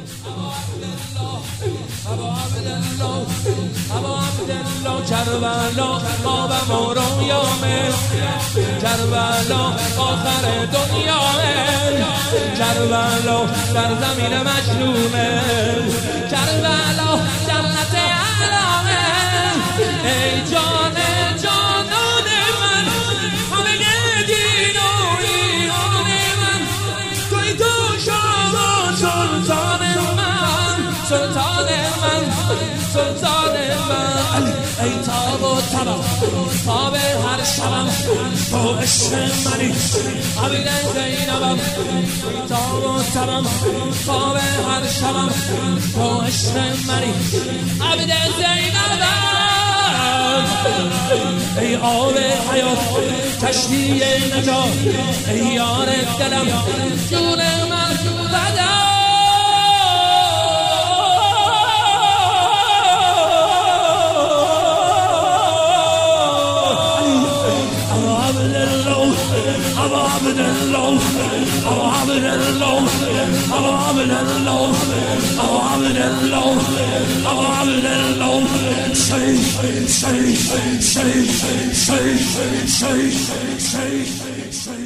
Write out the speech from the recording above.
ابا عبدالله کربلا آبم و رویامه کربلا آخر دنیامه کربلا در زمین مجنونه کربلا جنت علامه ای جان جانان من همه دین و ایمان من توی تو شما سلطان من سلطان من سلطان من ای تاب و تبم تاب هر شبم تو عشق منی عبید زینبم ای تاب و تبم تاب هر شبم تو عشق منی عبید زینبم ای آب حیات کشتی نجات ای یار دلم جون من فدا ابا عبدالله ابا عبدالله ابا عبدالله ابا عبدالله ابا عبدالله شيخ شيخ شيخ شيخ شيخ شيخ شيخ